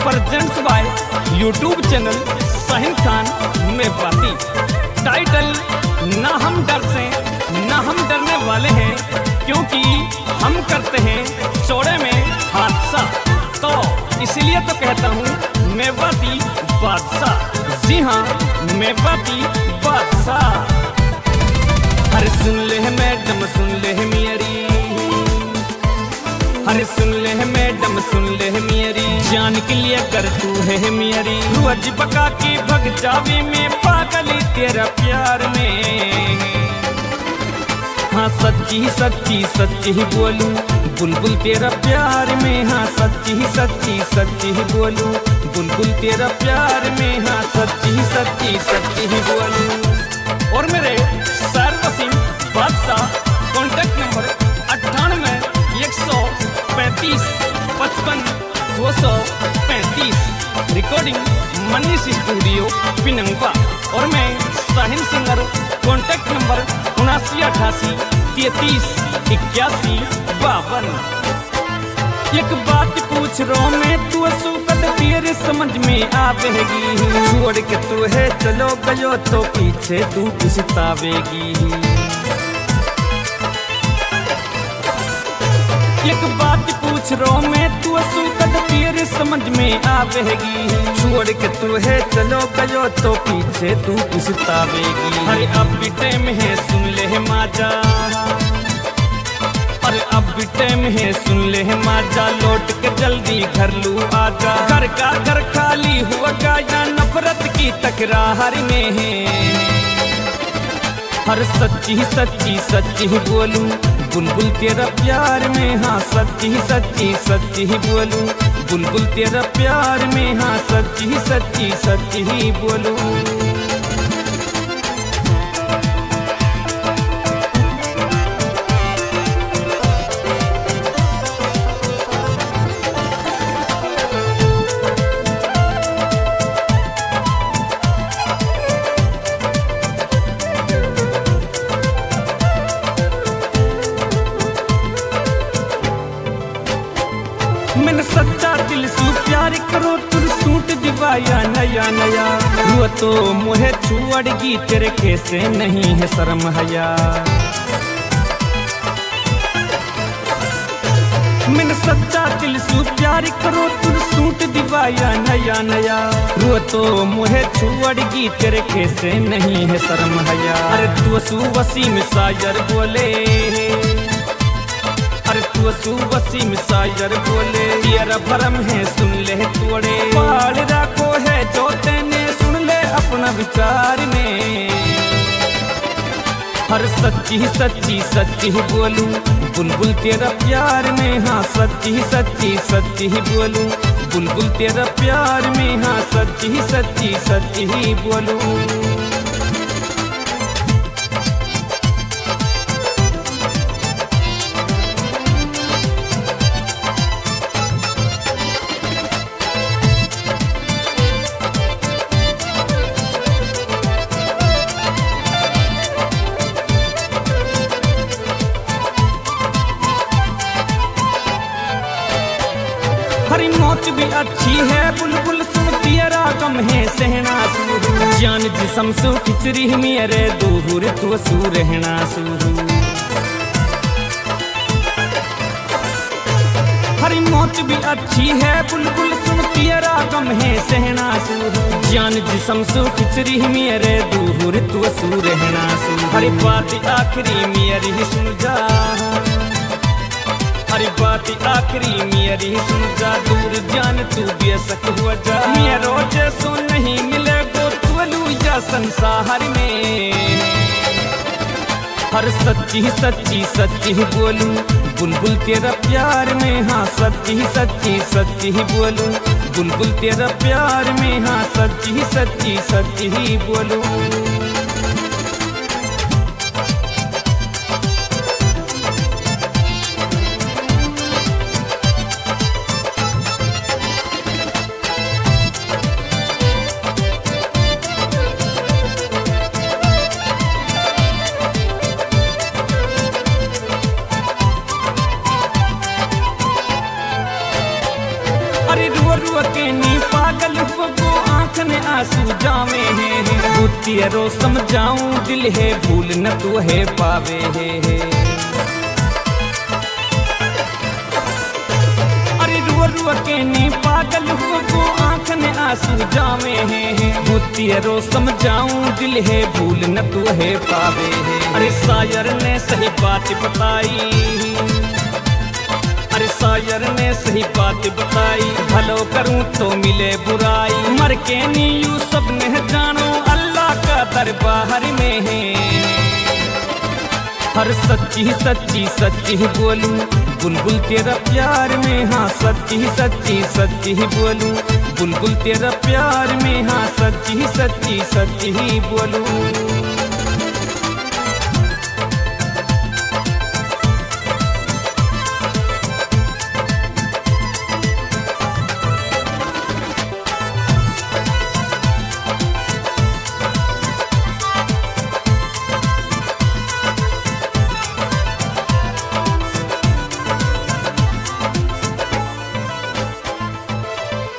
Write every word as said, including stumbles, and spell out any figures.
Presents by YouTube channel Sahil Khan Mewati. Title ना हम डर से ना हम डरने वाले हैं, क्योंकि हम करते हैं चौड़े में हादसा। तो इसलिए तो कहता हूँ मेवाती बादशाह। जी हाँ, मेवाती बादशाह। हर सुन ले मैडम सुन ले मेरी, हर सुन ले मैडम सुन ले मेरी, जान के लिए कर तू है मेरी। रोज पका के भग जावे में पागली तेरा प्यार में। हाँ सच्ची सच्ची सच्ची ही बोलूं बुलबुल तेरा प्यार में। हाँ सच्ची सच्ची सच्ची ही बोलूं बुलबुल तेरा प्यार में। हाँ सच्ची सच्ची सच्ची ही बोलूं। और मेरे सर वसीम बादशाह, कॉन्टेक्ट नंबर अट्ठानवे एक सौ पैंतीस पचपन दो सौ पैंतीस। Recording Manish studio Pinangwa. और मैं साहिल सिंगर, कॉन्टेक्ट नंबर उनासी अठासी तैतीस इक्यासी बावन। एक बात पूछ रो मैं तू सुकत तेरे समझ में आवेगी। छोड़ के तू है चलो गयो तो पीछे तू पछतावेगी। एक बात पूछ रो मैं तू सुकत तेरे समझ में आवेगी। छोड़ के तू है चलो गयो तो पीछे तू पछतावेगी। अरे अब भी टाइम है सुन ले माजा, अरे अब भी टाइम है सुन ले माजा। लौट के जल्दी घर लू आजा। घर का घर खाली हुआ या नफरत की तकरार में है। हर सच्ची सच्ची सच्ची ही बोलूं बुलबुल तेरा प्यार में। हाँ सच्ची सच्ची सच्ची ही बोलूं बुलबुल तेरा प्यार में। हाँ सच्ची सच्ची सच्ची ही बोलूं। मैंने सच्चा दिल सू प्यार करो तुर सूट दिवाया नया नया। हुआ तो मुहे छुअड़गी तेरे कैसे नहीं है शर्म हया। मैंने सच्चा दिल सू प्यार करो तुर सूट दिवाया नया नया। हुआ तो मुहे छुअड़गी तेरे कैसे नहीं है शर्म हया। अरे तू सू वसीम शायर बोले, अरे तू सू वसीम शायर बोले। तेरा भरम है सुन ले तोड़े, पाल रखो है जो तेने सुन ले अपना विचार में। हर सच्ची सच्ची सच्ची ही बोलूं बुलबुल तेरा प्यार में। हाँ सच्ची सच्ची सच्ची ही बोलूं बुलबुल तेरा प्यार में। हाँ सच्ची सच्ची सच्ची ही बोलूं। हरी मौत भी अच्छी है बुलबुल सुन तेरा गम है सहना सूरू। जान जिसम सू खिचरी मेरे दूर तू सू रहना सूरू। हरी मौत भी अच्छी है बुलबुल सुन तेरा गम है सहना सूरू। जान जिसम सू खिचरी मेरे दूर तू सू रहना सूरू। हरी बात आखिरी मेरी सुन जा, हरी बात आखिरी मेरी सुन जा। दूर जान तू बेसक हुआ जा। मैं रोज सो नहीं मिले गो तू या संसार में। हर सच्ची सच्ची सच्ची ही बोलूं बुलबुल तेरा प्यार में। हाँ सच्ची सच्ची सच्ची ही बोलूं बुलबुल तेरा प्यार में। हाँ सच्ची सच्ची सच्ची ही बोलूं। के नी पागल हो आंख ने आंसू जावे हैं तेरो समझाऊं दिल है भूल न तू है पावे है अरे रुआ रुआ के नी पागल हो आंख ने आंसू जावे हैं तेरो समझाऊं दिल है भूल न तू है पावे है अरे शायर ने सही बात बताई अरे शायर ने सही बात बताई भलो करूं तो मिले बुराई मर के नी यू सब ने जानो अल्लाह का दरबार में है हर सच्ची सच्ची सच्ची बोलूं बुलबुल तेरा प्यार में हाँ सच्ची सच्ची सच्ची बोलूं बुलबुल तेरा प्यार में हाँ सच्ची सच्ची सच्ची बोलूं।